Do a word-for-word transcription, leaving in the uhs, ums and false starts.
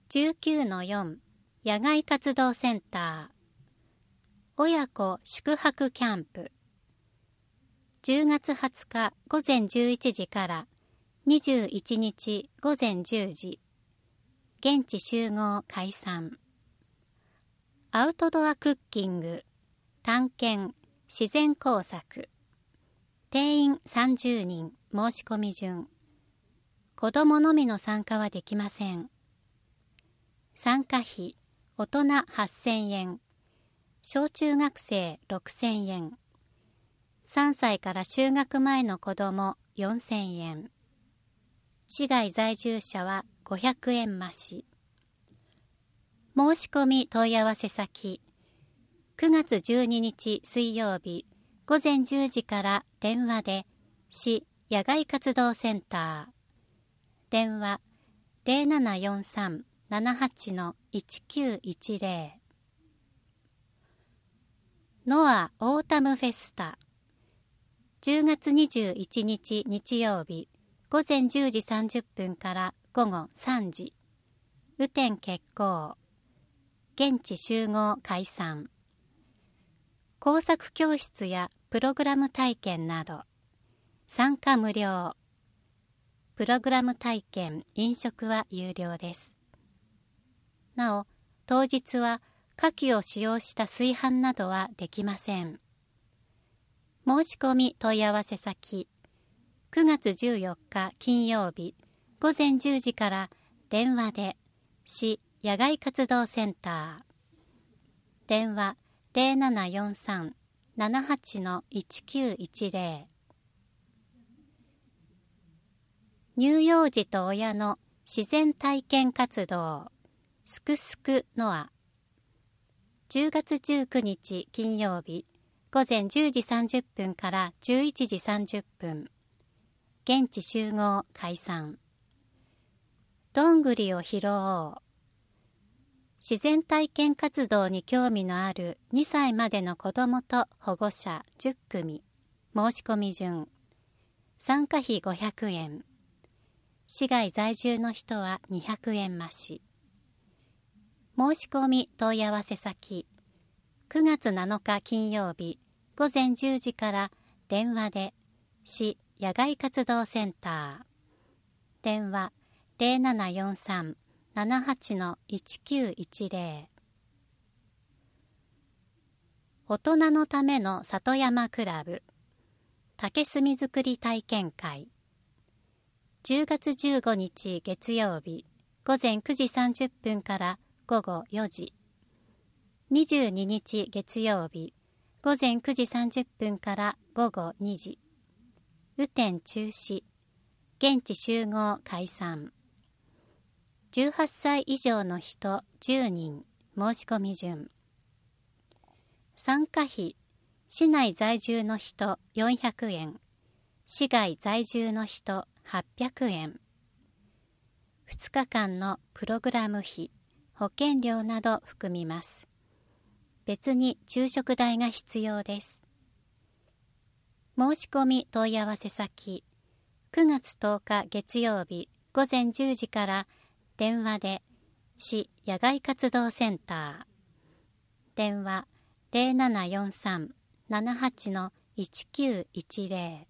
じゅうきゅうのよん 野外活動センター親子宿泊キャンプじゅうがつはつか午前じゅういちじからにじゅういちにち午前じゅうじ現地集合解散アウトドアクッキング探検自然工作定員さんじゅうにん申し込み順子どものみの参加はできません参加費大人はっせんえん小中学生ろくせんえんさんさいから就学前の子どもよんせんえん市外在住者はごひゃくえん増し申し込み問い合わせ先くがつじゅうににち水曜日午前じゅうじから電話で市野外活動センター電話 ゼロななよんさん ななはち いちきゅういちゼロ ノアオータムフェスタじゅうがつにじゅういちにち日曜日午前じゅうじさんじゅっぷんから午後さんじ雨天決行現地集合解散工作教室やプログラム体験など参加無料プログラム体験飲食は有料ですなお当日は火器を使用した炊飯などはできません申し込み問い合わせ先くがつじゅうよっか金曜日午前じゅうじから電話で市野外活動センター電話 ゼロななよんさん ななはち いちきゅういちゼロ 乳幼児と親の自然体験活動すくすくノアじゅうがつじゅうくにち金曜日午前じゅうじさんじゅっぷんからじゅういちじさんじゅっぷん現地集合解散どんぐりを拾おう自然体験活動に興味のあるにさいまでの子どもと保護者じゅっくみ申し込み順参加費ごひゃくえん市外在住の人はにひゃくえん増し申し込み問い合わせ先くがつなのか金曜日午前じゅうじから電話で市野外活動センター電話 ゼロななよんさん ななはち いちきゅういちゼロ 大人のための里山クラブ竹炭作り体験会じゅうがつじゅうごにち月曜日午前くじさんじゅっぷんから午後よじにじゅうににち月曜日午前くじさんじゅっぷんから午後にじ雨天中止現地集合解散じゅうはっさい以上の人じゅうにん申し込み順参加費市内在住の人よんひゃくえん市外在住の人はっぴゃくえんふつかかんのプログラム費保険料など含みます別に昼食代が必要です申し込み問い合わせ先くがつとおか月曜日午前じゅうじから電話で市野外活動センター電話 ゼロななよんさん ななはち いちきゅういちゼロ